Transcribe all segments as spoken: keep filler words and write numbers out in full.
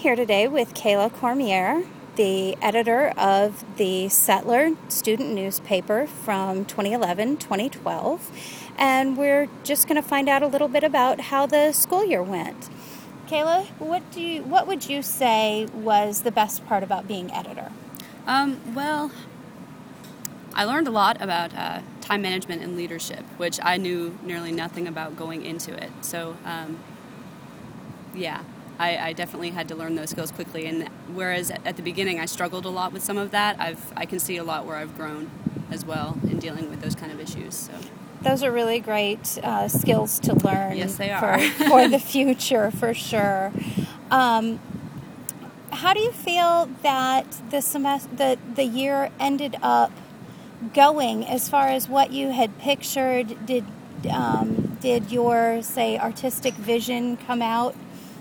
here today with Kayla Cormier, the editor of the Settler student newspaper from twenty eleven to twenty twelve, and we're just going to find out a little bit about how the school year went. Kayla, what do you, what would you say was the best part about being editor? Um, well, I learned a lot about uh, time management and leadership, which I knew nearly nothing about going into it. So, um, yeah, I, I definitely had to learn those skills quickly. And whereas at the beginning I struggled a lot with some of that, I've I can see a lot where I've grown as well in dealing with those kind of issues. So. Those are really great uh, skills to learn. Yes, they are. for, for the future, for sure. Um, how do you feel that the semester, the, the year ended up going as far as what you had pictured? Did um, did your, say, artistic vision come out?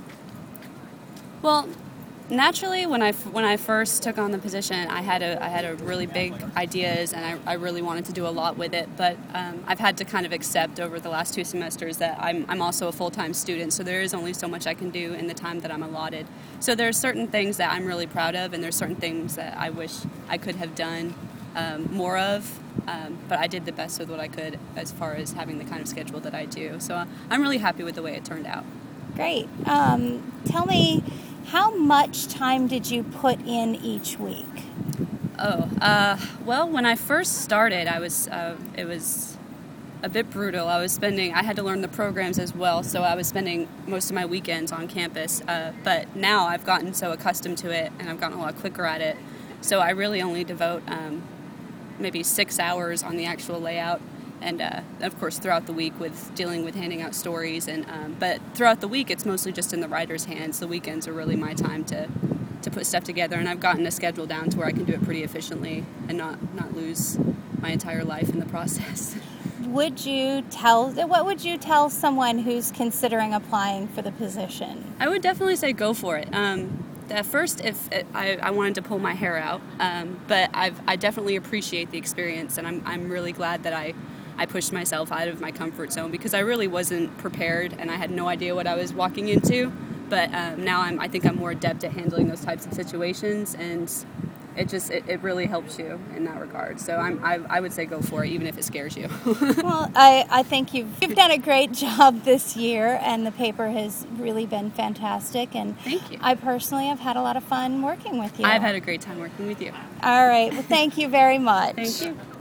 Well, naturally, when I, when I first took on the position, I had a I had a really big ideas, and I, I really wanted to do a lot with it. But um, I've had to kind of accept over the last two semesters that I'm I'm also a full-time student, so there is only so much I can do in the time that I'm allotted. So there are certain things that I'm really proud of, and there's certain things that I wish I could have done um, more of. Um, but I did the best with what I could as far as having the kind of schedule that I do. So I'm really happy with the way it turned out. Great. Um, tell me, how much time did you put in each week? Oh, uh, well, when I first started, I was uh, it was a bit brutal. I was spending, I had to learn the programs as well, so I was spending most of my weekends on campus. Uh, but now I've gotten so accustomed to it, and I've gotten a lot quicker at it. So I really only devote um, maybe six hours on the actual layout. And, uh, of course, throughout the week with dealing with handing out stories. and um, But throughout the week, it's mostly just in the writer's hands. The weekends are really my time to, to put stuff together. And I've gotten a schedule down to where I can do it pretty efficiently and not, not lose my entire life in the process. Would you tell, what would you tell someone who's considering applying for the position? I would definitely say go for it. Um, at first, if it, I, I wanted to pull my hair out. Um, but I've, I definitely appreciate the experience. And I'm, I'm really glad that I... I pushed myself out of my comfort zone because I really wasn't prepared and I had no idea what I was walking into. But um, now I'm, I think I'm more adept at handling those types of situations, and it just it, it really helps you in that regard. So I'm, I, I would say go for it, even if it scares you. Well, I, I think you've, you've done a great job this year, and the paper has really been fantastic. And thank you. I personally have had a lot of fun working with you. I've had a great time working with you. All right. Well, thank you very much. Thank you.